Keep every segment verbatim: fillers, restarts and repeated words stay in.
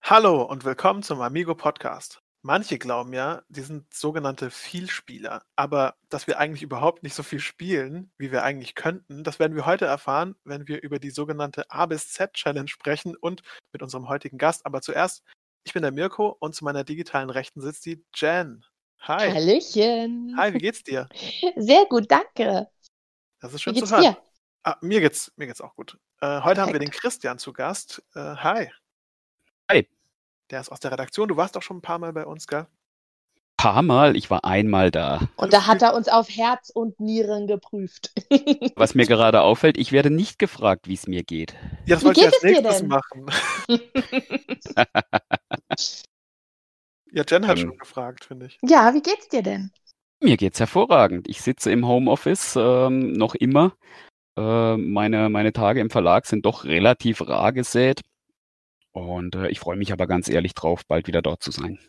Hallo und willkommen zum Amigo Podcast. Manche glauben ja, die sind sogenannte Vielspieler, aber dass wir eigentlich überhaupt nicht so viel spielen, wie wir eigentlich könnten, das werden wir heute erfahren, wenn wir über die sogenannte A bis Z Challenge sprechen und mit unserem heutigen Gast. Aber zuerst, ich bin der Mirko und zu meiner digitalen Rechten sitzt die Jen. Hi. Hallöchen. Hi, wie geht's dir? Sehr gut, danke. Das ist Wie schön zu geht's hören. dir? Ah, mir geht's, mir geht's auch gut. Äh, heute haben wir den Perfekt. Christian zu Gast. Äh, hi. Hi. Der ist aus der Redaktion. Du warst doch schon ein paar Mal bei uns, gell? Paar Mal, ich war einmal da. Und da hat er uns auf Herz und Nieren geprüft. Was mir gerade auffällt, ich werde nicht gefragt, wie es mir geht. Ja, das Wie wollte ich geht als es dir nächstes denn? machen. Ja, Jen hat Ähm, schon gefragt, finde ich. Ja, wie geht's dir denn? Mir geht's hervorragend. Ich sitze im Homeoffice, ähm, noch immer. Äh, meine, meine Tage im Verlag sind doch relativ rar gesät. Und äh, ich freue mich aber ganz ehrlich drauf, bald wieder dort zu sein.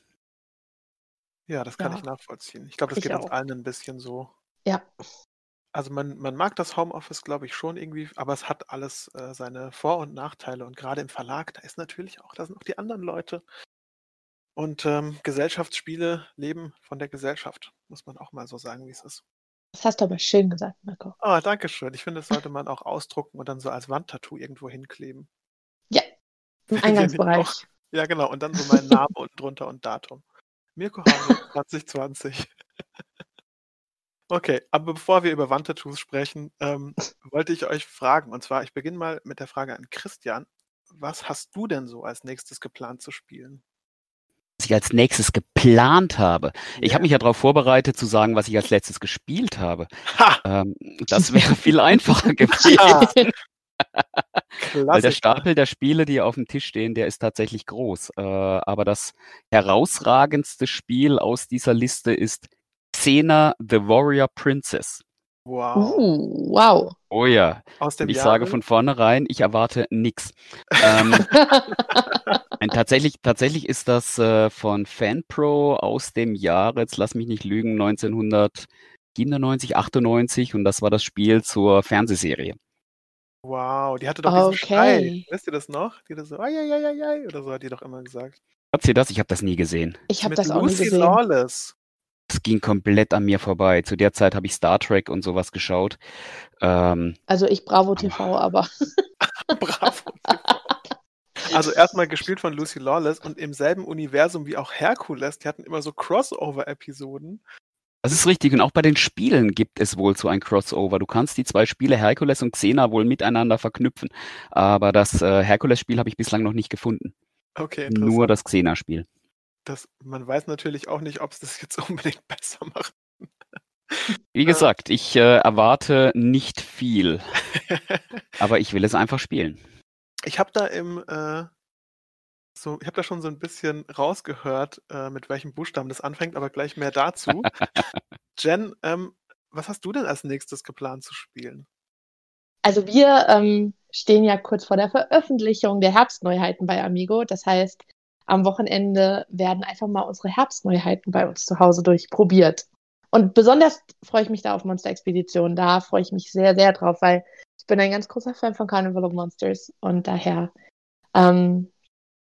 Ja, das kann ich Ja, nachvollziehen. Ich glaube, das ich geht uns auch. allen ein bisschen so. Ja, Also man, man mag das Homeoffice, glaube ich, schon irgendwie, aber es hat alles äh, seine Vor- und Nachteile. Und gerade im Verlag, da ist natürlich auch, da sind auch die anderen Leute. Und ähm, Gesellschaftsspiele leben von der Gesellschaft, muss man auch mal so sagen, wie es ist. das hast du aber schön gesagt, Marco. Ah, danke schön. Ich finde, das sollte man auch ausdrucken und dann so als Wandtattoo irgendwo hinkleben. Ja, im Findet ihr nicht auch? Eingangsbereich. Ja, genau. Und dann so mein Name unten drunter und Datum. Mirko Hane zwanzig zwanzig. Okay, aber bevor wir über Wandtattoos sprechen, ähm, wollte ich euch fragen, und zwar, ich beginne mal mit der Frage an Christian. Was hast du denn so als nächstes geplant zu spielen? Was ich als nächstes geplant habe. Ich Ja. habe mich ja darauf vorbereitet zu sagen, was ich als letztes gespielt habe. Ha! Ähm, das wäre viel einfacher Ha! gewesen. Weil der Klassiker. Stapel der Spiele, die auf dem Tisch stehen, der ist tatsächlich groß. Äh, aber das herausragendste Spiel aus dieser Liste ist Xena the Warrior Princess. Wow. Uh, wow. Oh ja. Aus Und dem ich sage Jahre? von vornherein, ich erwarte nix. Ähm, ein, tatsächlich, tatsächlich ist das äh, von FanPro aus dem Jahre, jetzt lass mich nicht lügen, neunzehnhundertsiebenundneunzig, achtundneunzig, und das war das Spiel zur Fernsehserie. Wow, die hatte doch diesen Schrei. Okay. Wisst ihr das noch? Die hat so, ai, ai, ai, ai, ai, oder so hat die doch immer gesagt. Hat sie das? Ich habe das nie gesehen. Ich habe Mit das auch nie Lucy gesehen. Lawless. Das ging komplett an mir vorbei. Zu der Zeit habe ich Star Trek und sowas geschaut. Ähm, Also ich Bravo T V, aber Bravo. Also erstmal gespielt von Lucy Lawless und im selben Universum wie auch Hercules, die hatten immer so Crossover-Episoden. das ist richtig. Und auch bei den Spielen gibt es wohl so ein Crossover. Du kannst die zwei Spiele Hercules und Xena wohl miteinander verknüpfen. Aber das äh, Hercules-Spiel habe ich bislang noch nicht gefunden. Okay, Nur interessant. das Xena-Spiel. Das, man weiß natürlich auch nicht, ob es das jetzt unbedingt besser macht. Wie gesagt, ich äh, erwarte nicht viel. Aber ich will es einfach spielen. Ich habe da im äh, so, ich habe da schon so ein bisschen rausgehört, äh, mit welchem Buchstaben das anfängt, aber gleich mehr dazu. Jen, ähm, was hast du denn als nächstes geplant zu spielen? also wir ähm, stehen ja kurz vor der Veröffentlichung der Herbstneuheiten bei Amigo. Das heißt, am Wochenende werden einfach mal unsere Herbstneuheiten bei uns zu Hause durchprobiert. Und besonders freue ich mich da auf Monster Expedition. Da freue ich mich sehr, sehr drauf, weil ich bin ein ganz großer Fan von Carnival of Monsters. Und daher ähm,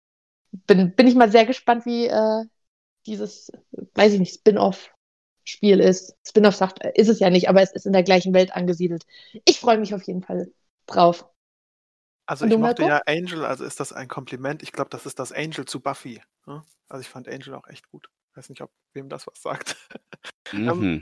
bin, bin ich mal sehr gespannt, wie äh, dieses, weiß ich nicht, Spin-off-Spiel ist. Spin-off sagt, ist es ja nicht, aber es ist in der gleichen Welt angesiedelt. Ich freue mich auf jeden Fall drauf. Also Und ich du, mochte Mirko? ja Angel, also ist das ein Kompliment. Ich glaube, das ist das Angel zu Buffy. Ne? Also ich fand Angel auch echt gut. Weiß nicht, ob wem das was sagt. Ähm, Mhm.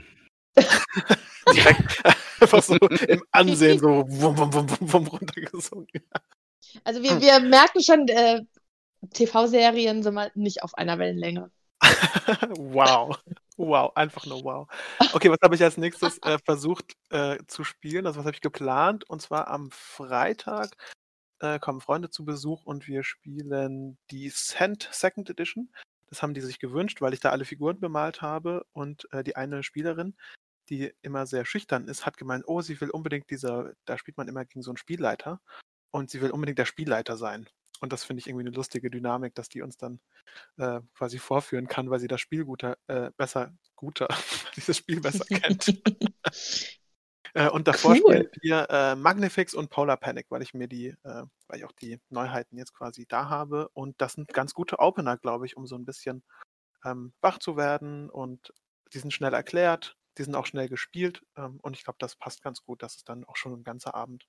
direkt einfach so im Ansehen so wum, wum, wum, wum, wum runtergesungen. Also wir, wir merken schon, äh, T V-Serien sind wir nicht auf einer Wellenlänge. Wow. Wow, einfach nur wow. Okay, was habe ich als nächstes äh, versucht äh, zu spielen? Also was habe ich geplant? Und zwar am Freitag äh, kommen Freunde zu Besuch und wir spielen die Cent Second Edition. Das haben die sich gewünscht, weil ich da alle Figuren bemalt habe. Und äh, die eine Spielerin, die immer sehr schüchtern ist, hat gemeint, oh, sie will unbedingt dieser, da spielt man immer gegen so einen Spielleiter und sie will unbedingt der Spielleiter sein. Und das finde ich irgendwie eine lustige Dynamik, dass die uns dann äh, quasi vorführen kann, weil sie das Spiel guter, äh, besser, guter, dieses Spiel besser kennt. Äh, und davor Cool. spielen wir äh, Magnifix und Polar Panic, weil ich mir die, äh, weil ich auch die Neuheiten jetzt quasi da habe. Und das sind ganz gute Opener, glaube ich, um so ein bisschen ähm, wach zu werden. Und die sind schnell erklärt, die sind auch schnell gespielt. Ähm, und ich glaube, das passt ganz gut. Das ist dann auch schon ein ganzer Abend.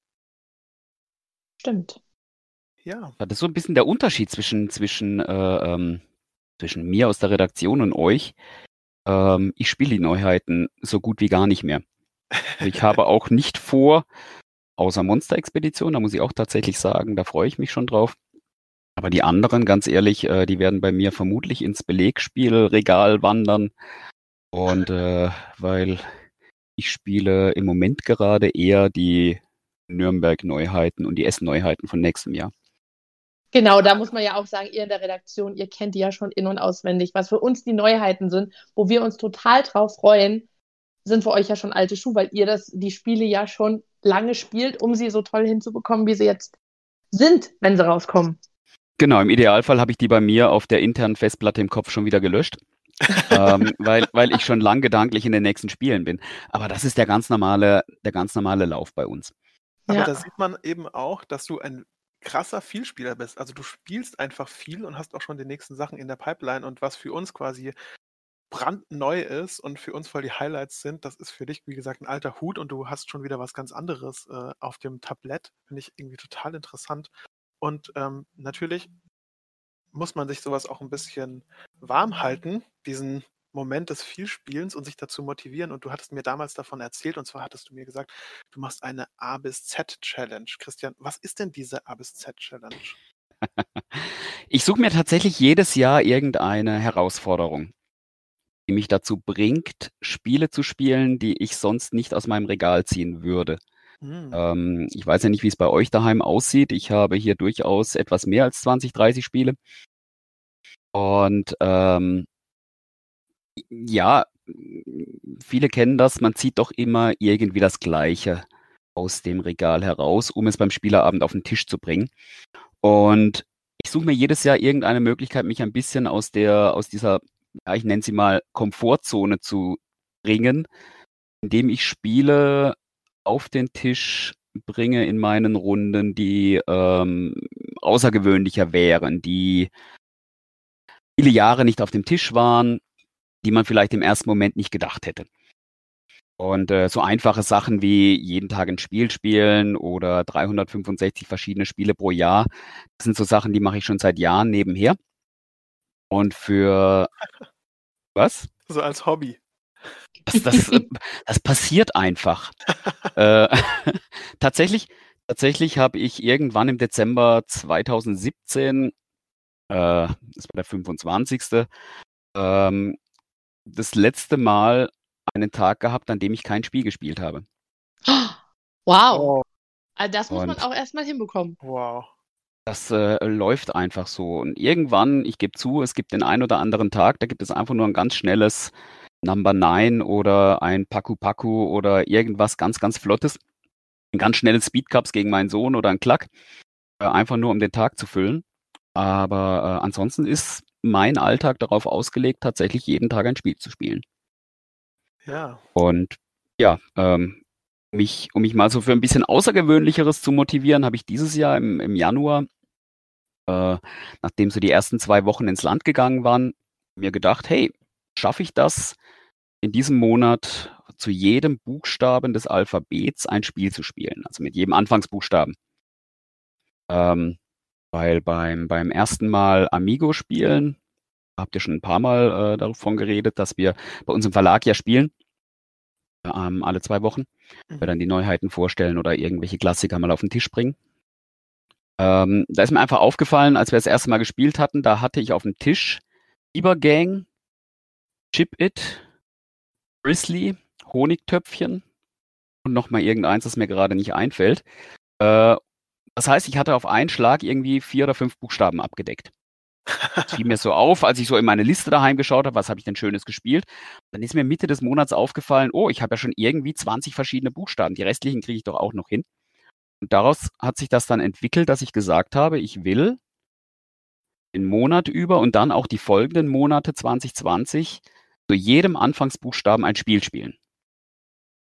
Stimmt. Ja. Das ist so ein bisschen der Unterschied zwischen, zwischen, äh, ähm, zwischen mir aus der Redaktion und euch. Ähm, ich spiele die Neuheiten so gut wie gar nicht mehr. Ich habe auch nicht vor, außer Monster-Expedition, da muss ich auch tatsächlich sagen, da freue ich mich schon drauf. Aber die anderen, ganz ehrlich, äh, die werden bei mir vermutlich ins Belegspielregal wandern. Und äh, weil ich spiele im Moment gerade eher die Nürnberg-Neuheiten und die Essen-Neuheiten von nächstem Jahr. Genau, da muss man ja auch sagen, ihr in der Redaktion, ihr kennt die ja schon in- und auswendig. Was für uns die Neuheiten sind, wo wir uns total drauf freuen, sind für euch ja schon alte Schuhe, weil ihr das, die Spiele ja schon lange spielt, um sie so toll hinzubekommen, wie sie jetzt sind, wenn sie rauskommen. Genau, im Idealfall habe ich die bei mir auf der internen Festplatte im Kopf schon wieder gelöscht, ähm, weil, weil ich schon lang gedanklich in den nächsten Spielen bin. Aber das ist der ganz normale, der ganz normale Lauf bei uns. Aber Ja. da sieht man eben auch, dass du ein krasser Vielspieler bist. Also du spielst einfach viel und hast auch schon die nächsten Sachen in der Pipeline. Und was für uns quasi brandneu ist und für uns voll die Highlights sind, das ist für dich, wie gesagt, ein alter Hut und du hast schon wieder was ganz anderes äh, auf dem Tablett. Finde ich irgendwie total interessant. Und ähm, natürlich muss man sich sowas auch ein bisschen warm halten, diesen Moment des Vielspielens und sich dazu motivieren. Und du hattest mir damals davon erzählt, und zwar hattest du mir gesagt, du machst eine A bis Z Challenge. Christian, was ist denn diese A bis Z Challenge? Ich suche mir tatsächlich jedes Jahr irgendeine Herausforderung, die mich dazu bringt, Spiele zu spielen, die ich sonst nicht aus meinem Regal ziehen würde. Hm. Ähm, ich weiß ja nicht, wie es bei euch daheim aussieht. Ich habe hier durchaus etwas mehr als zwanzig, dreißig Spiele. Und ähm, ja, viele kennen das, man zieht doch immer irgendwie das Gleiche aus dem Regal heraus, um es beim Spieleabend auf den Tisch zu bringen. Und ich suche mir jedes Jahr irgendeine Möglichkeit, mich ein bisschen aus der, aus dieser, ja, ich nenne sie mal Komfortzone zu bringen, indem ich Spiele auf den Tisch bringe in meinen Runden, die ähm, außergewöhnlicher wären, die viele Jahre nicht auf dem Tisch waren, die man vielleicht im ersten Moment nicht gedacht hätte. Und äh, so einfache Sachen wie jeden Tag ein Spiel spielen oder dreihundertfünfundsechzig verschiedene Spiele pro Jahr, das sind so Sachen, die mache ich schon seit Jahren nebenher. Und für was? So als Hobby. Das, das, äh, das passiert einfach. äh, tatsächlich tatsächlich habe ich irgendwann im Dezember zweitausendsiebzehn, äh, das war der fünfundzwanzigste, ähm, das letzte Mal einen Tag gehabt, an dem ich kein Spiel gespielt habe. Wow. Oh, Also das muss man Und auch erstmal hinbekommen. wow. das äh, läuft einfach so. Und irgendwann, ich gebe zu, es gibt den einen oder anderen Tag, da gibt es einfach nur ein ganz schnelles Number Nine oder ein Paku Paku oder irgendwas ganz, ganz Flottes. Ein ganz schnelles Speedcups gegen meinen Sohn oder ein Klack. Äh, einfach nur, um den Tag zu füllen. Aber äh, ansonsten ist mein Alltag darauf ausgelegt, tatsächlich jeden Tag ein Spiel zu spielen. Ja. Und ja, ähm, mich, um mich mal so für ein bisschen Außergewöhnlicheres zu motivieren, habe ich dieses Jahr im, im Januar, äh, nachdem so die ersten zwei Wochen ins Land gegangen waren, mir gedacht, hey, schaffe ich das, in diesem Monat zu jedem Buchstaben des Alphabets ein Spiel zu spielen, also mit jedem Anfangsbuchstaben. Ähm, weil beim, beim ersten Mal Amigo spielen, habt ihr schon ein paar Mal äh, davon geredet, dass wir bei uns im Verlag ja spielen, ähm, alle zwei Wochen, wir Mhm. dann die Neuheiten vorstellen oder irgendwelche Klassiker mal auf den Tisch bringen. Ähm, da ist mir einfach aufgefallen, als wir das erste Mal gespielt hatten, da hatte ich auf dem Tisch Biber Gang, Chip It, Grizzly, Honigtöpfchen und nochmal irgendeins, das mir gerade nicht einfällt. Äh, das heißt, ich hatte auf einen Schlag irgendwie vier oder fünf Buchstaben abgedeckt. Das fiel mir so auf, als ich so in meine Liste daheim geschaut habe, was habe ich denn Schönes gespielt. Dann ist mir Mitte des Monats aufgefallen, oh, ich habe ja schon irgendwie zwanzig verschiedene Buchstaben. Die restlichen kriege ich doch auch noch hin. Und daraus hat sich das dann entwickelt, dass ich gesagt habe, ich will den Monat über und dann auch die folgenden Monate zwanzig zwanzig zu jedem Anfangsbuchstaben ein Spiel spielen.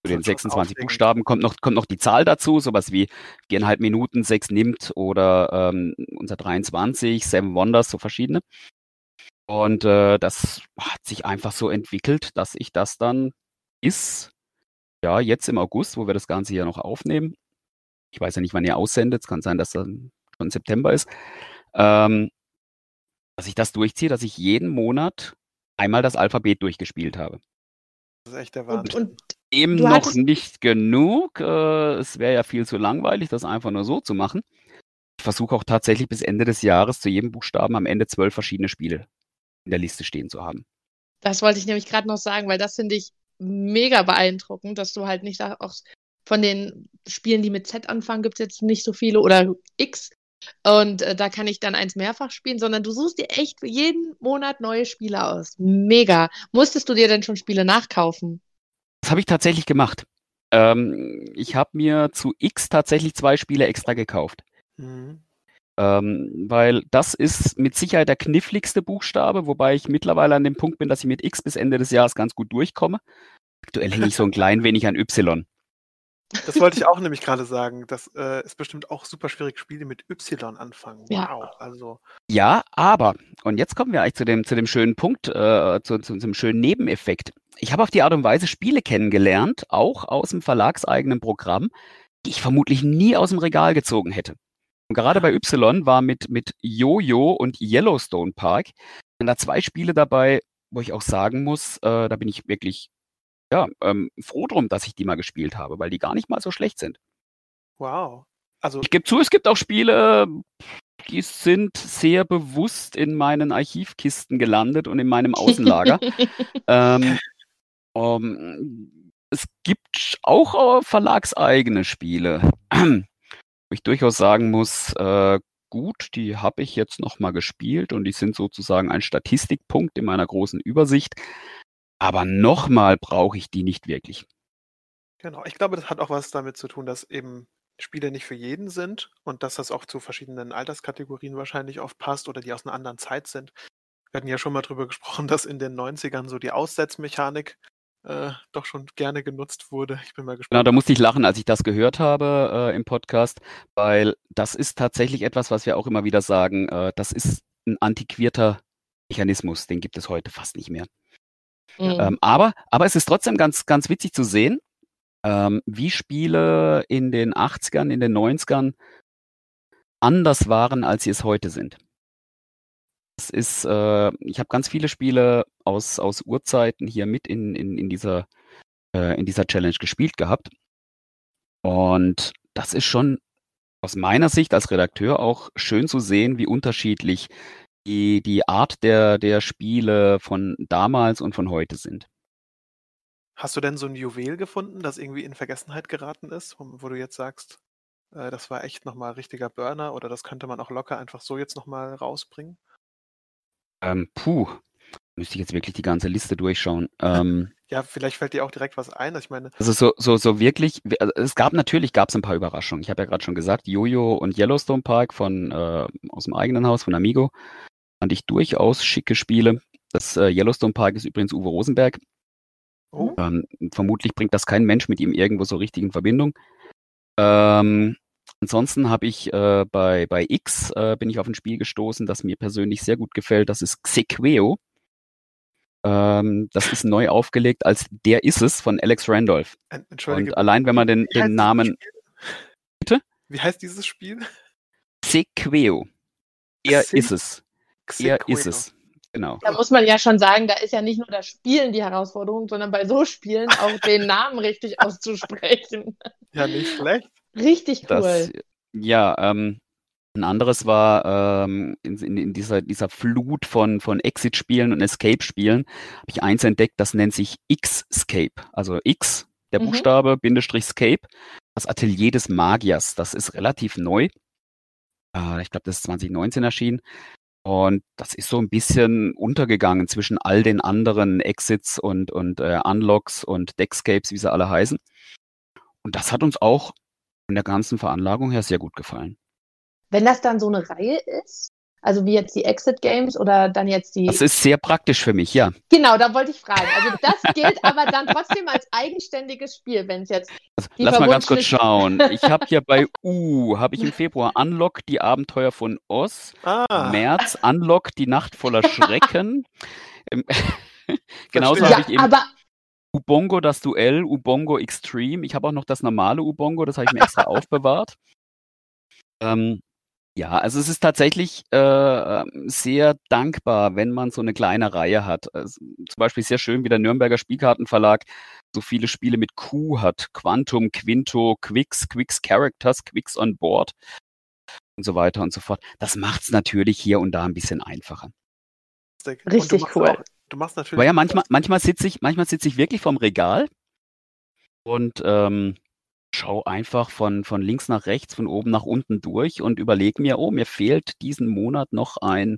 Zu den wird schon sechsundzwanzig aufregend. Buchstaben kommt noch, kommt noch die Zahl dazu, sowas wie viereinhalb Minuten, sechs nimmt oder ähm, unser dreiundzwanzig, Seven Wonders, so verschiedene. Und äh, das hat sich einfach so entwickelt, dass ich das dann ist, ja, jetzt im August, wo wir das Ganze hier noch aufnehmen. Ich weiß ja nicht, wann ihr aussendet. Es kann sein, dass dann schon September ist. Ähm, dass ich das durchziehe, dass ich jeden Monat einmal das Alphabet durchgespielt habe. Das ist echt der Und, Wahnsinn. und Eben Du noch hattest- nicht genug. Äh, es wäre ja viel zu langweilig, das einfach nur so zu machen. Ich versuche auch tatsächlich bis Ende des Jahres zu jedem Buchstaben am Ende zwölf verschiedene Spiele in der Liste stehen zu haben. das wollte ich nämlich gerade noch sagen, weil das finde ich mega beeindruckend, dass du halt nicht auch von den Spielen, die mit Z anfangen, gibt es jetzt nicht so viele oder X. Und äh, da kann ich dann eins mehrfach spielen, sondern du suchst dir echt für jeden Monat neue Spiele aus. Mega. Musstest du dir denn schon Spiele nachkaufen? Das habe ich tatsächlich gemacht. Ähm, ich habe mir zu X tatsächlich zwei Spiele extra gekauft. Mhm. Ähm, weil das ist mit Sicherheit der kniffligste Buchstabe, wobei ich mittlerweile an dem Punkt bin, dass ich mit X bis Ende des Jahres ganz gut durchkomme. Aktuell hänge ich so ein klein wenig an Y. Das wollte ich auch nämlich gerade sagen. Das äh, ist bestimmt auch super schwierig, Spiele mit Y anfangen. Ja. Wow. Also, Ja, aber, und jetzt kommen wir eigentlich zu dem, zu dem schönen Punkt, äh, zu, zu, zum schönen Nebeneffekt. Ich habe auf die Art und Weise Spiele kennengelernt, auch aus dem verlagseigenen Programm, die ich vermutlich nie aus dem Regal gezogen hätte. Und gerade bei Y war mit, mit Jojo und Yellowstone Park sind da zwei Spiele dabei, wo ich auch sagen muss, äh, da bin ich wirklich ja, ähm, froh drum, dass ich die mal gespielt habe, weil die gar nicht mal so schlecht sind. wow. Also, Ich gebe zu, es gibt auch Spiele, die sind sehr bewusst in meinen Archivkisten gelandet und in meinem Außenlager. ähm, ähm, es gibt auch äh, verlagseigene Spiele, wo ich durchaus sagen muss, äh, gut, die habe ich jetzt noch mal gespielt und die sind sozusagen ein Statistikpunkt in meiner großen Übersicht. Aber nochmal brauche ich die nicht wirklich. genau. Ich glaube, das hat auch was damit zu tun, dass eben Spiele nicht für jeden sind und dass das auch zu verschiedenen Alterskategorien wahrscheinlich oft passt oder die aus einer anderen Zeit sind. Wir hatten ja schon mal drüber gesprochen, dass in den neunzigern so die Aussetzmechanik äh, doch schon gerne genutzt wurde. Ich bin mal Genau, gespannt. da musste ich lachen, als ich das gehört habe äh, im Podcast, weil das ist tatsächlich etwas, was wir auch immer wieder sagen, äh, das ist ein antiquierter Mechanismus, den gibt es heute fast nicht mehr. Mhm. Ähm, aber, aber es ist trotzdem ganz, ganz witzig zu sehen, ähm, wie Spiele in den achtzigern, in den neunzigern anders waren, als sie es heute sind. Das ist, äh, ich habe ganz viele Spiele aus, aus Urzeiten hier mit in, in, in, dieser, äh, in dieser Challenge gespielt gehabt. Und das ist schon aus meiner Sicht als Redakteur auch schön zu sehen, wie unterschiedlich die, die Art der, der Spiele von damals und von heute sind. Hast du denn so ein Juwel gefunden, das irgendwie in Vergessenheit geraten ist, wo, wo du jetzt sagst, äh, das war echt nochmal richtiger Burner oder das könnte man auch locker einfach so jetzt nochmal rausbringen? Ähm, puh, müsste ich jetzt wirklich die ganze Liste durchschauen. Ähm, Ja, vielleicht fällt dir auch direkt was ein. Ich meine, also so, so, so wirklich, also es gab natürlich gab es ein paar Überraschungen. Ich habe ja gerade schon gesagt, Jojo und Yellowstone Park von äh, aus dem eigenen Haus von Amigo fand ich durchaus schicke Spiele. Das äh, Yellowstone Park ist übrigens Uwe Rosenberg. oh, Ähm, vermutlich bringt das kein Mensch mit ihm irgendwo so richtig in Verbindung. Ähm, ansonsten habe ich äh, bei, bei X äh, bin ich auf ein Spiel gestoßen, das mir persönlich sehr gut gefällt. Das ist Xequeo. Ähm, das ist neu aufgelegt als Der ist es von Alex Randolph. en- entschuldige. Und allein wenn man den, Wie heißt den dieses Namen Spiel? Bitte? Wie heißt dieses Spiel? Xequeo. Er Xe- ist es. Er Xequeo. ist es. Genau. Da muss man ja schon sagen, da ist ja nicht nur das Spielen die Herausforderung, sondern bei so Spielen auch den Namen richtig auszusprechen. Ja, nicht schlecht. Richtig cool. Das, ja, ähm, ein anderes war ähm, in, in, in dieser, dieser Flut von, von Exit-Spielen und Escape-Spielen, habe ich eins entdeckt, das nennt sich X-Scape. Also X, der Mhm. Buchstabe, Bindestrich Scape, das Atelier des Magiers. Das ist relativ neu. Äh, ich glaube, das ist zwanzig neunzehn erschienen. Und das ist so ein bisschen untergegangen zwischen all den anderen Exits und, und äh, Unlocks und Deckscapes, wie sie alle heißen. Und das hat uns auch von der ganzen Veranlagung her sehr gut gefallen. Wenn das dann so eine Reihe ist, Also wie jetzt die Exit-Games oder dann jetzt die... Das ist sehr praktisch für mich, ja. Genau, da wollte ich fragen. Also das gilt aber dann trotzdem als eigenständiges Spiel, wenn es jetzt Also, die lass mal ganz kurz Verbundschrift... schauen. Ich habe hier bei U, habe ich im Februar Unlock, die Abenteuer von Oz. Ah, März, Unlock, die Nacht voller Schrecken. Im- Genauso Verstehe. habe Ja, ich eben aber Ubongo, das Duell, Ubongo Extreme. Ich habe auch noch das normale Ubongo, das habe ich mir extra aufbewahrt. Ähm, ja, also es ist tatsächlich äh, ähm, sehr dankbar, wenn man so eine kleine Reihe hat. Also, zum Beispiel sehr schön, wie der Nürnberger Spielkartenverlag so viele Spiele mit Q hat. Quantum, Quinto, Quicks, Quicks Characters, Quicks on Board und so weiter und so fort. Das macht es natürlich hier und da ein bisschen einfacher. und du richtig machst cool. auch, du machst natürlich Aber ja, auch manchmal, das- manchmal sitze ich, manchmal sitze ich wirklich vorm Regal und ähm, schau einfach von, von links nach rechts, von oben nach unten durch und überlege mir, oh, mir fehlt diesen Monat noch ein,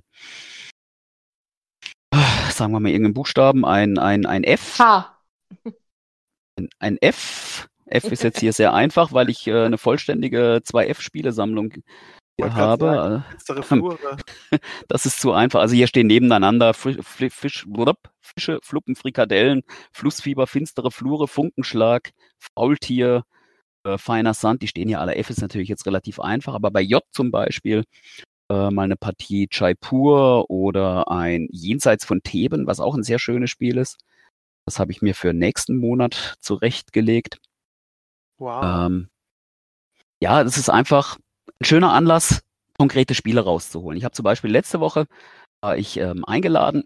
ah, sagen wir mal irgendeinen Buchstaben, ein, ein, ein F. Ha. Ein, ein F. F ist jetzt hier sehr einfach, weil ich äh, eine vollständige zwei F-Spielesammlung hier wollte grad sagen, habe. finstere Äh, Flure. Das ist zu einfach. Also hier stehen nebeneinander Fisch, Fisch, blub, Fische, Fluppen, Frikadellen, Flussfieber, finstere Flure, Funkenschlag, Faultier, äh, feiner Sand. Die stehen hier alle. F ist natürlich jetzt relativ einfach, aber bei J zum Beispiel äh, mal eine Partie Jaipur oder ein Jenseits von Theben, was auch ein sehr schönes Spiel ist. Das habe ich mir für nächsten Monat zurechtgelegt. Wow. Ähm, ja, das ist einfach ein schöner Anlass, konkrete Spiele rauszuholen. Ich habe zum Beispiel letzte Woche war ich ähm, eingeladen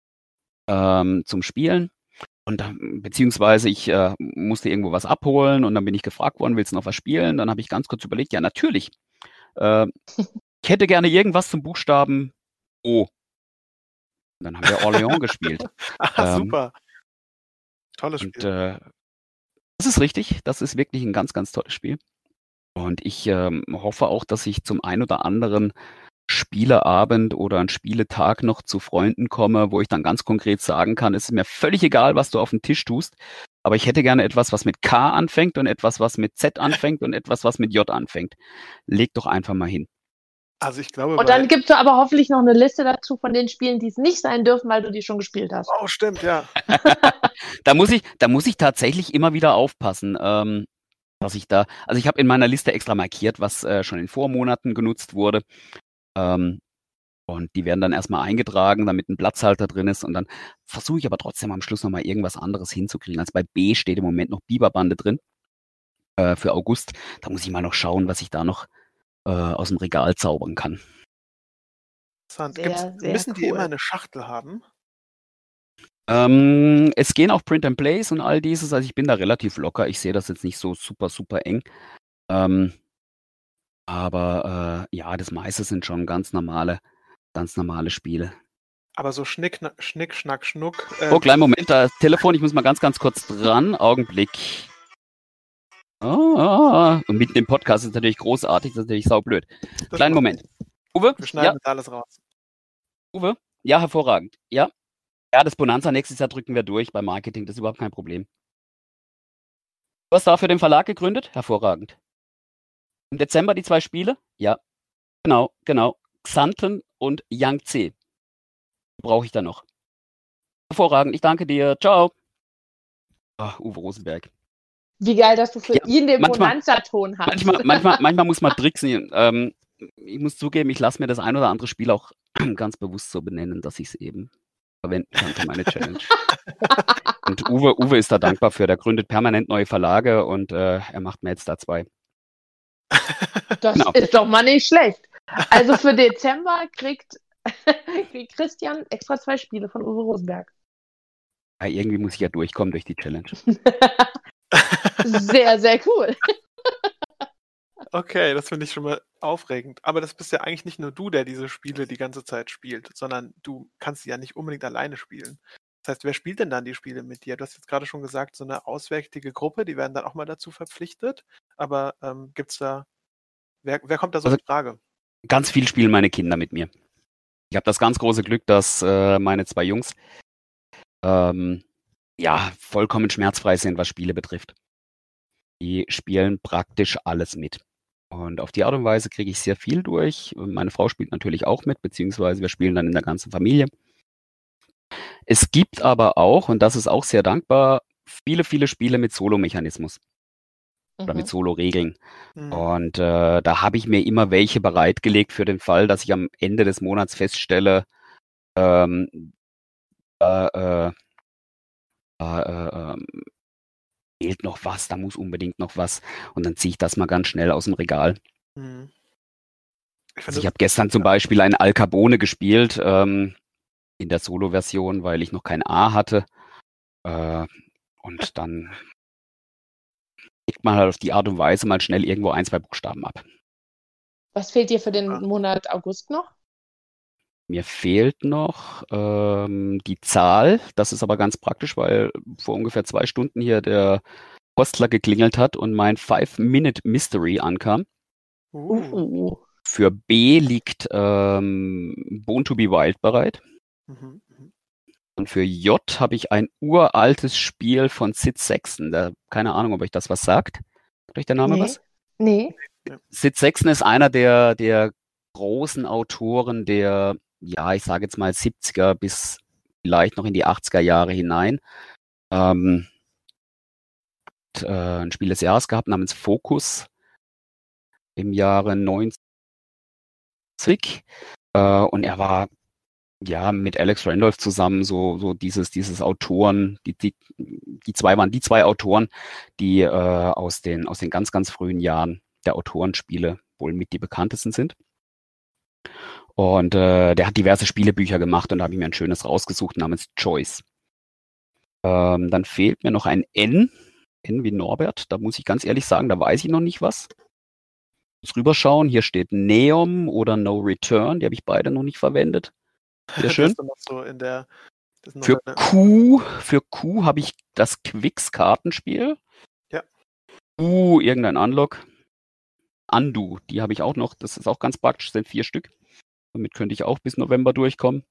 ähm, zum Spielen und ähm, beziehungsweise ich äh, musste irgendwo was abholen und dann bin ich gefragt worden, willst du noch was spielen? Dann habe ich ganz kurz überlegt, ja natürlich. Äh, ich hätte gerne irgendwas zum Buchstaben O. Und dann haben wir Orléans gespielt. Ah, ähm, super. Tolles Und Spiel. äh, das ist richtig, das ist wirklich ein ganz, ganz tolles Spiel. Und ich ähm, hoffe auch, dass ich zum ein oder anderen Spieleabend oder einen Spieletag noch zu Freunden komme, wo ich dann ganz konkret sagen kann, es ist mir völlig egal, was du auf den Tisch tust, aber ich hätte gerne etwas, was mit K anfängt und etwas, was mit Z anfängt und etwas, was mit J anfängt. Leg doch einfach mal hin. Also ich glaube, Und bei... dann gibst du aber hoffentlich noch eine Liste dazu von den Spielen, die es nicht sein dürfen, weil du die schon gespielt hast. Oh, stimmt, ja. Da muss ich, da muss ich tatsächlich immer wieder aufpassen, ähm, dass ich da, also ich habe in meiner Liste extra markiert, was äh, schon in Vormonaten genutzt wurde. Ähm, und die werden dann erstmal eingetragen, damit ein Platzhalter drin ist. Und dann versuche ich aber trotzdem am Schluss nochmal irgendwas anderes hinzukriegen. Also bei B steht im Moment noch Biberbande drin äh, für August. Da muss ich mal noch schauen, was ich da noch äh, aus dem Regal zaubern kann. Interessant. Sehr, Gibt's, sehr müssen die cool. immer eine Schachtel haben? Ähm, es gehen auch Print and Plays und all dieses. Also ich bin da relativ locker. Ich sehe das jetzt nicht so super, super eng. Ähm, aber äh, ja, das meiste sind schon ganz normale, ganz normale Spiele. Aber so Schnick, na- Schnick Schnack, Schnuck. Oh, Ähm, kleinen Moment, das Telefon, ich muss mal ganz, ganz kurz dran. Augenblick. Ah, und mitten im Podcast ist natürlich großartig, das ist natürlich saublöd. das Kleinen macht Moment. nichts. Uwe? Wir schneiden Ja, das alles raus. Uwe? Ja, hervorragend. Ja. Ja, das Bonanza nächstes Jahr drücken wir durch beim Marketing, das ist überhaupt kein Problem. Du hast dafür den Verlag gegründet? Hervorragend. Im Dezember die zwei Spiele? Ja. Genau, genau. Xanten und Yangtze. Brauche ich da noch. Hervorragend, ich danke dir. Ciao. Ach, Uwe Rosenberg. Wie geil, dass du für Ja, ihn den manchmal- Bonanza-Ton hast. Manchmal, manchmal, manchmal muss man tricksen. Ähm, ich muss zugeben, ich lasse mir das ein oder andere Spiel auch ganz bewusst so benennen, dass ich es eben verwenden kann für meine Challenge. Und Uwe, Uwe ist da dankbar für. Der gründet permanent neue Verlage und äh, er macht mir jetzt da zwei. Das Genau. ist doch mal nicht schlecht. Also für Dezember kriegt, kriegt Christian extra zwei Spiele von Uwe Rosenberg. Ja, irgendwie muss ich ja durchkommen durch die Challenge. Sehr, sehr cool. Okay, das finde ich schon mal aufregend. Aber das bist ja eigentlich nicht nur du, der diese Spiele die ganze Zeit spielt, sondern du kannst sie ja nicht unbedingt alleine spielen. Das heißt, wer spielt denn dann die Spiele mit dir? Du hast jetzt gerade schon gesagt, so eine auswärtige Gruppe, die werden dann auch mal dazu verpflichtet. Aber ähm, gibt's da, wer, wer kommt da so Also- in Frage? Ganz viel spielen meine Kinder mit mir. Ich habe das ganz große Glück, dass äh, meine zwei Jungs ähm, ja vollkommen schmerzfrei sind, was Spiele betrifft. Die spielen praktisch alles mit. Und auf die Art und Weise kriege ich sehr viel durch. Und meine Frau spielt natürlich auch mit, beziehungsweise wir spielen dann in der ganzen Familie. Es gibt aber auch, und das ist auch sehr dankbar, viele, viele Spiele mit Solo-Mechanismus oder mit Mhm. Solo-Regeln. Mhm. Und äh, da habe ich mir immer welche bereitgelegt für den Fall, dass ich am Ende des Monats feststelle, ähm, äh, äh, äh, äh, ähm, fehlt noch was, da muss unbedingt noch was. Und dann ziehe ich das mal ganz schnell aus dem Regal. Mhm. Ich Also finde ich das, habe gestern zum Beispiel ein Al Capone gespielt, ähm, in der Solo-Version, weil ich noch kein A hatte. Äh, und dann legt man halt auf die Art und Weise mal schnell irgendwo ein, zwei Buchstaben ab. Was fehlt dir für den super. Monat August noch? Mir fehlt noch ähm, die Zahl. Das ist aber ganz praktisch, weil vor ungefähr zwei Stunden hier der Postler geklingelt hat und mein Five-Minute-Mystery ankam. Uh. Uh. Für B liegt ähm, Born to be Wild bereit. Mhm. Mhm. Und für J habe ich ein uraltes Spiel von Sid Sexton. Da, keine Ahnung, ob euch das was sagt. Sagt euch der Name Nee. was? Nee. Sid Sexton ist einer der, der großen Autoren der, ja, ich sage jetzt mal siebziger bis vielleicht noch in die achtziger Jahre hinein. Ähm, hat, äh, ein Spiel des Jahres gehabt namens Focus im Jahre neunzig. Äh, und er war ja mit Alex Randolph zusammen so, so dieses, dieses Autoren, die, die, die zwei waren die zwei Autoren, die äh, aus den, aus den ganz, ganz frühen Jahren der Autorenspiele wohl mit die bekanntesten sind. Und äh, der hat diverse Spielebücher gemacht und da habe ich mir ein schönes rausgesucht namens Choice. Ähm, dann fehlt mir noch ein N, N wie Norbert, da muss ich ganz ehrlich sagen, da weiß ich noch nicht was. Ich muss rüberschauen, hier steht Neom oder No Return, die habe ich beide noch nicht verwendet. Sehr Der schön. ist dann noch so in der. Das ist noch Für deine- Q, für Q habe ich das Quicks-Kartenspiel. Ja. Q, irgendein Unlock. Undo, die habe ich auch noch. Das ist auch ganz praktisch, sind vier Stück. Damit könnte ich auch bis November durchkommen.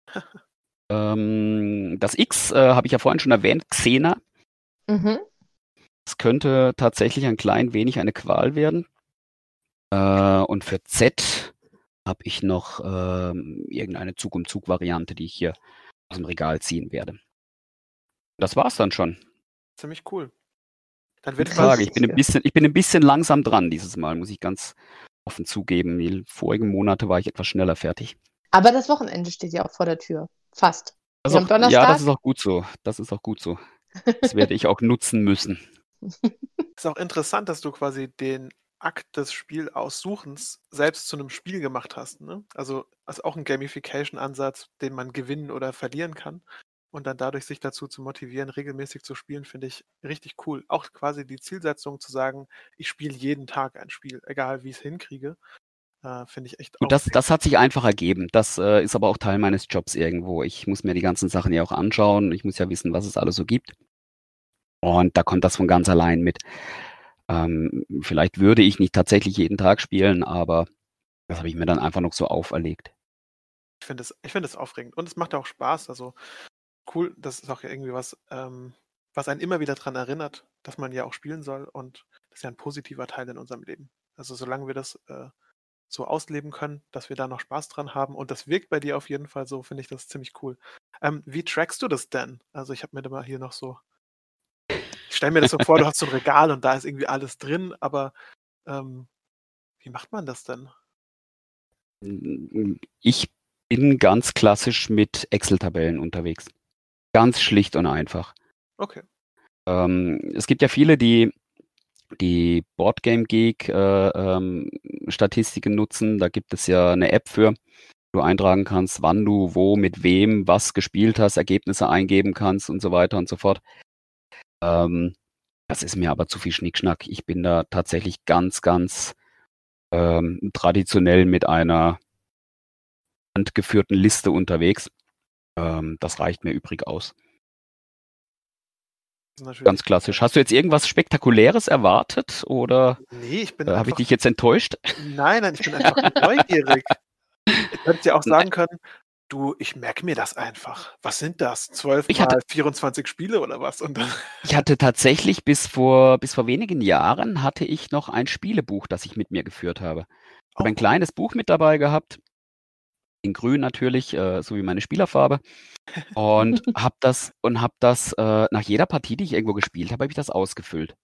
ähm, das X äh, habe ich ja vorhin schon erwähnt, Xena. Mhm. Das könnte tatsächlich ein klein wenig eine Qual werden. Äh, und für Z habe ich noch ähm, irgendeine Zug-um-Zug-Variante, die ich hier aus dem Regal ziehen werde. Das war's dann schon. Ziemlich cool. Dann Ich wird sage, ich Richtig, bin ein ja. bisschen, ich bin ein bisschen langsam dran dieses Mal, muss ich ganz offen zugeben. Die vorigen Monate war ich etwas schneller fertig. Aber das Wochenende steht ja auch vor der Tür. Fast. Das Wir ist haben auch, ja, das Donnerstag. ist auch gut so. Das ist auch gut so. Das werde ich auch nutzen müssen. Ist auch interessant, dass du quasi den Akt des Spielaussuchens selbst zu einem Spiel gemacht hast. Ne? Also ist auch ein Gamification-Ansatz, den man gewinnen oder verlieren kann. Und dann dadurch sich dazu zu motivieren, regelmäßig zu spielen, finde ich richtig cool. Auch quasi die Zielsetzung zu sagen, ich spiele jeden Tag ein Spiel, egal wie ich es hinkriege, äh, finde ich echt auch. Und das, das hat sich einfach ergeben. Das äh, ist aber auch Teil meines Jobs irgendwo. Ich muss mir die ganzen Sachen ja auch anschauen. Ich muss ja wissen, was es alles so gibt. Und da kommt das von ganz allein mit. Ähm, vielleicht würde ich nicht tatsächlich jeden Tag spielen, aber das habe ich mir dann einfach noch so auferlegt. Ich finde es ich find es aufregend. Und es macht auch Spaß. Also cool, das ist auch irgendwie was, ähm, was einen immer wieder daran erinnert, dass man ja auch spielen soll. Und das ist ja ein positiver Teil in unserem Leben. Also solange wir das äh, so ausleben können, dass wir da noch Spaß dran haben. Und das wirkt bei dir auf jeden Fall so, finde ich das ziemlich cool. Ähm, wie trackst du das denn? Also ich habe mir da mal hier noch so, ich stelle mir das so vor, du hast so ein Regal und da ist irgendwie alles drin, aber ähm, wie macht man das denn? Ich bin ganz klassisch mit Excel-Tabellen unterwegs. Ganz schlicht und einfach. Okay. Ähm, es gibt ja viele, die die Boardgame Geek äh, ähm, Statistiken nutzen. Da gibt es ja eine App für, wo du eintragen kannst, wann du wo mit wem was gespielt hast, Ergebnisse eingeben kannst und so weiter und so fort. Ähm, das ist mir aber zu viel Schnickschnack. Ich bin da tatsächlich ganz, ganz ähm, traditionell mit einer handgeführten Liste unterwegs. Ähm, das reicht mir übrig aus. Das ist natürlich, Ganz klassisch. Hast du jetzt irgendwas Spektakuläres erwartet oder nee, ich bin äh, habe ich einfach, dich jetzt enttäuscht? nein, nein, ich bin einfach neugierig. Ich hätte ja auch sagen können, du, ich merke mir das einfach. Was sind das? zwölf Ich hatte, mal vierundzwanzig Spiele oder was? Und dann, ich hatte tatsächlich bis vor, bis vor wenigen Jahren hatte ich noch ein Spielebuch, das ich mit mir geführt habe. Ich habe oh, ein kleines Buch mit dabei gehabt, in grün natürlich, äh, so wie meine Spielerfarbe. Und habe das, und hab das äh, nach jeder Partie, die ich irgendwo gespielt habe, habe ich das ausgefüllt.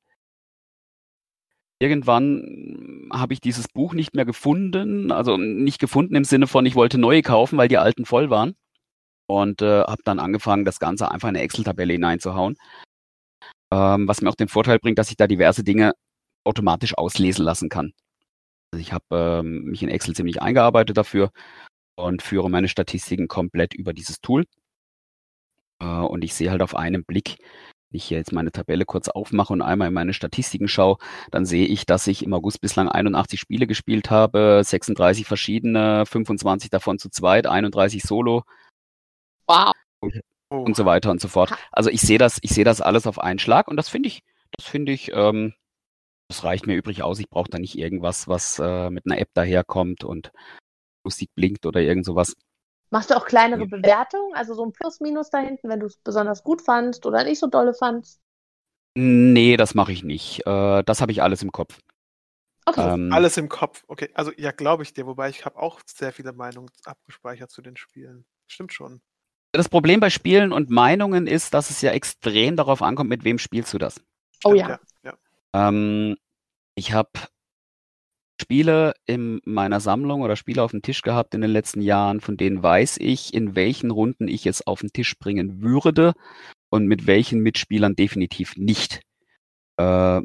Irgendwann habe ich dieses Buch nicht mehr gefunden, also nicht gefunden im Sinne von, ich wollte neue kaufen, weil die alten voll waren. Und äh, habe dann angefangen, das Ganze einfach in eine Excel-Tabelle hineinzuhauen. Ähm, was mir auch den Vorteil bringt, dass ich da diverse Dinge automatisch auslesen lassen kann. Also ich habe ähm, mich in Excel ziemlich eingearbeitet dafür und führe meine Statistiken komplett über dieses Tool. Äh, und ich sehe halt auf einen Blick, wenn ich hier jetzt meine Tabelle kurz aufmache und einmal in meine Statistiken schaue, dann sehe ich, dass ich im August bislang einundachtzig Spiele gespielt habe, sechsunddreißig verschiedene, fünfundzwanzig davon zu zweit, einunddreißig Solo Wow. oh. und so weiter und so fort. Also ich sehe das, ich sehe das alles auf einen Schlag und das finde ich, das finde ich, ähm, das reicht mir übrig aus. Ich brauche da nicht irgendwas, was äh, mit einer App daherkommt und lustig blinkt oder irgend sowas. Machst du auch kleinere Ja. Bewertungen? Also so ein Plus-Minus da hinten, wenn du es besonders gut fandst oder nicht so dolle fandst? Nee, das mache ich nicht. Äh, das habe ich alles im Kopf. Okay. Ähm, Alles im Kopf. Okay, also ja, glaube ich dir. Wobei ich habe auch sehr viele Meinungen abgespeichert zu den Spielen. Stimmt schon. Das Problem bei Spielen und Meinungen ist, dass es ja extrem darauf ankommt, mit wem spielst du das. Oh Stimmt, ja. ja. ja. Ähm, ich habe Spiele in meiner Sammlung oder Spiele auf dem Tisch gehabt in den letzten Jahren, von denen weiß ich, in welchen Runden ich es auf den Tisch bringen würde und mit welchen Mitspielern definitiv nicht. Äh,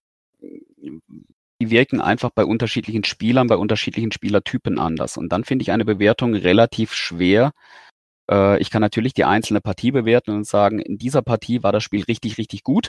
die wirken einfach bei unterschiedlichen Spielern, bei unterschiedlichen Spielertypen anders. Und dann finde ich eine Bewertung relativ schwer. Äh, ich kann natürlich die einzelne Partie bewerten und sagen, in dieser Partie war das Spiel richtig, richtig gut.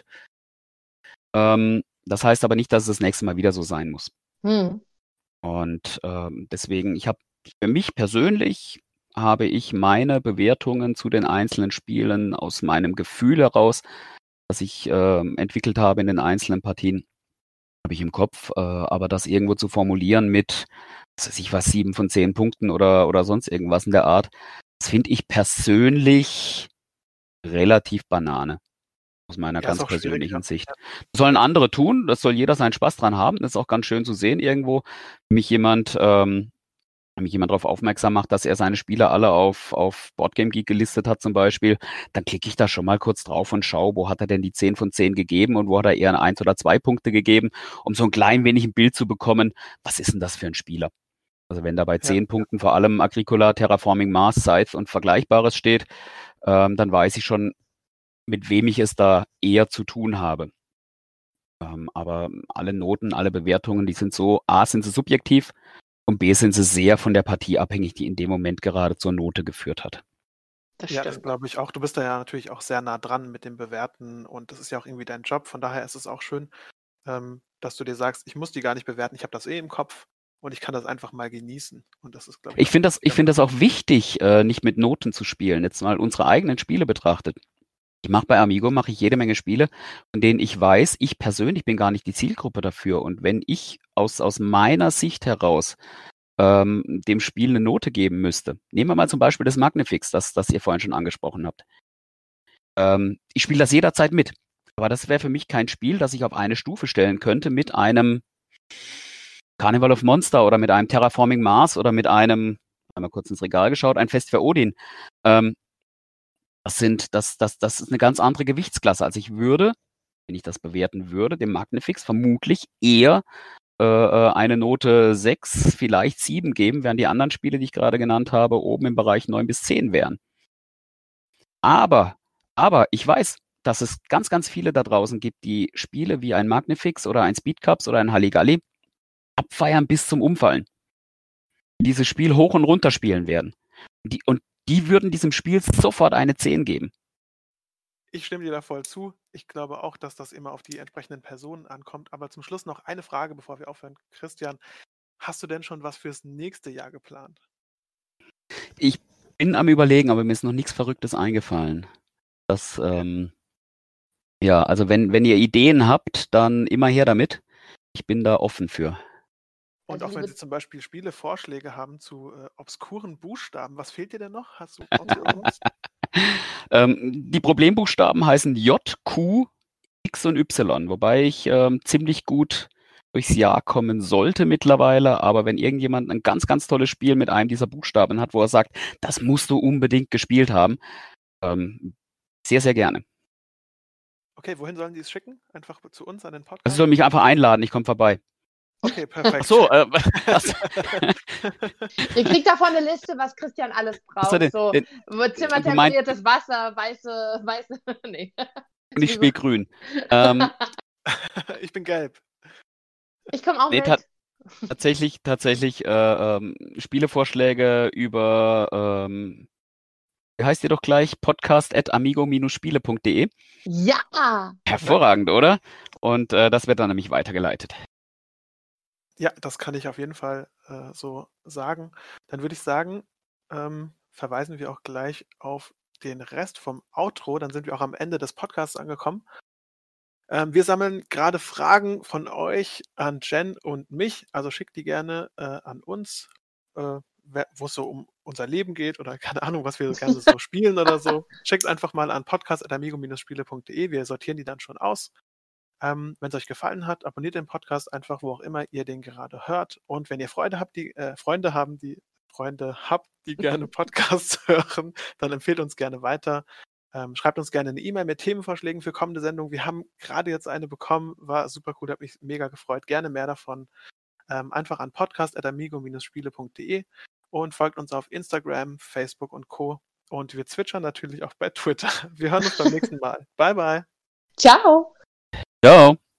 Ähm, das heißt aber nicht, dass es das nächste Mal wieder so sein muss. Hm. Und ähm, deswegen, ich habe für mich persönlich habe ich meine Bewertungen zu den einzelnen Spielen aus meinem Gefühl heraus, das ich äh, entwickelt habe in den einzelnen Partien, habe ich im Kopf. Äh, aber das irgendwo zu formulieren mit, was weiß ich was, sieben von zehn Punkten oder, oder sonst irgendwas in der Art, das finde ich persönlich relativ Banane. Aus meiner Ja, ist ganz auch schwierig. persönlichen Ja. Sicht. Das sollen andere tun, das soll jeder seinen Spaß dran haben. Das ist auch ganz schön zu sehen irgendwo. Wenn mich jemand, ähm, wenn mich jemand darauf aufmerksam macht, dass er seine Spiele alle auf, auf Boardgame Geek gelistet hat zum Beispiel, dann klicke ich da schon mal kurz drauf und schaue, wo hat er denn die zehn von zehn gegeben und wo hat er eher eins oder zwei Punkte gegeben, um so ein klein wenig ein Bild zu bekommen, was ist denn das für ein Spieler? Also wenn da bei zehn Ja. Punkten vor allem Agricola, Terraforming Mars, Scythe und Vergleichbares steht, ähm, dann weiß ich schon, mit wem ich es da eher zu tun habe. Ähm, aber alle Noten, alle Bewertungen, die sind so, A, sind sie subjektiv und B, sind sie sehr von der Partie abhängig, die in dem Moment gerade zur Note geführt hat. Das Ja, das stimmt. glaube ich auch. Du bist da ja natürlich auch sehr nah dran mit dem Bewerten und das ist ja auch irgendwie dein Job. Von daher ist es auch schön, ähm, dass du dir sagst, ich muss die gar nicht bewerten, ich habe das eh im Kopf und ich kann das einfach mal genießen. Und das ist, glaube ich, Ich auch finde das, ich sehr finde das auch wichtig, äh, nicht mit Noten zu spielen. Jetzt mal unsere eigenen Spiele betrachtet. Ich mache bei Amigo mache ich jede Menge Spiele, von denen ich weiß, ich persönlich bin gar nicht die Zielgruppe dafür. Und wenn ich aus, aus meiner Sicht heraus ähm, dem Spiel eine Note geben müsste, nehmen wir mal zum Beispiel das Magnifix, das, das ihr vorhin schon angesprochen habt. Ähm, ich spiele das jederzeit mit. Aber das wäre für mich kein Spiel, das ich auf eine Stufe stellen könnte mit einem Carnival of Monster oder mit einem Terraforming Mars oder mit einem, einmal kurz ins Regal geschaut, ein Fest für Odin. Ähm, das sind, das, das, das ist eine ganz andere Gewichtsklasse. Also ich würde, wenn ich das bewerten würde, dem Magnifix vermutlich eher äh, eine Note sechs, vielleicht sieben geben, während die anderen Spiele, die ich gerade genannt habe, oben im Bereich neun bis zehn wären. Aber, aber ich weiß, dass es ganz, ganz viele da draußen gibt, die Spiele wie ein Magnifix oder ein Speedcups oder ein Halligalli abfeiern bis zum Umfallen. Die dieses Spiel hoch und runter spielen werden. Die, und die würden diesem Spiel sofort eine zehn geben. Ich stimme dir da voll zu. Ich glaube auch, dass das immer auf die entsprechenden Personen ankommt. Aber zum Schluss noch eine Frage, bevor wir aufhören. Christian, hast du denn schon was fürs nächste Jahr geplant? Ich bin am Überlegen, aber mir ist noch nichts Verrücktes eingefallen. Das, ähm, ja, also wenn, wenn ihr Ideen habt, dann immer her damit. Ich bin da offen für. Und Also auch wenn liebe Sie zum Beispiel Spielevorschläge haben zu äh, obskuren Buchstaben, was fehlt dir denn noch? Hast du brauchst du irgendwas? Ähm, die Problembuchstaben heißen J, Q, X und Y, wobei ich ähm, ziemlich gut durchs Jahr kommen sollte mittlerweile. Aber wenn irgendjemand ein ganz, ganz tolles Spiel mit einem dieser Buchstaben hat, wo er sagt, das musst du unbedingt gespielt haben, ähm, sehr, sehr gerne. Okay, wohin sollen die es schicken? Einfach zu uns an den Also Podcast? soll mich einfach einladen, ich komme vorbei. Okay, Ach perfekt. so, äh, das, Ihr kriegt davon eine Liste, was Christian alles hast du braucht. den, So den, du meinst, zimmertemperiertes Wasser, weiße, weiße, nee. und ich spiele grün. Ähm, Ich bin gelb. Ich komme auch nee, mit. ta tatsächlich, tatsächlich äh, ähm, Spielevorschläge über, ähm, wie heißt ihr doch gleich? Podcast at amigo-spiele punkt de. Ja! Hervorragend, oder? Und äh, das wird dann nämlich weitergeleitet. Ja, das kann ich auf jeden Fall äh, so sagen. Dann würde ich sagen, ähm, verweisen wir auch gleich auf den Rest vom Outro. Dann sind wir auch am Ende des Podcasts angekommen. Ähm, wir sammeln gerade Fragen von euch an Jen und mich. Also schickt die gerne äh, an uns, äh, wo es so um unser Leben geht oder keine Ahnung, was wir gerne so spielen oder so. Schickt einfach mal an podcast at amigo-spiele punkt de. Wir sortieren die dann schon aus. Ähm, wenn es euch gefallen hat, abonniert den Podcast einfach, wo auch immer ihr den gerade hört. Und wenn ihr Freude habt, die äh, Freunde haben, die Freunde habt, die gerne Podcasts hören, dann empfehlt uns gerne weiter. Ähm, schreibt uns gerne eine E-Mail mit Themenvorschlägen für kommende Sendungen. Wir haben gerade jetzt eine bekommen, war super cool, hat mich mega gefreut. Gerne mehr davon. Ähm, einfach an podcast at amigo-spiele punkt de und folgt uns auf Instagram, Facebook und Co. Und wir zwitschern natürlich auch bei Twitter. Wir hören uns beim nächsten Mal. Bye, bye. Ciao! Ciao!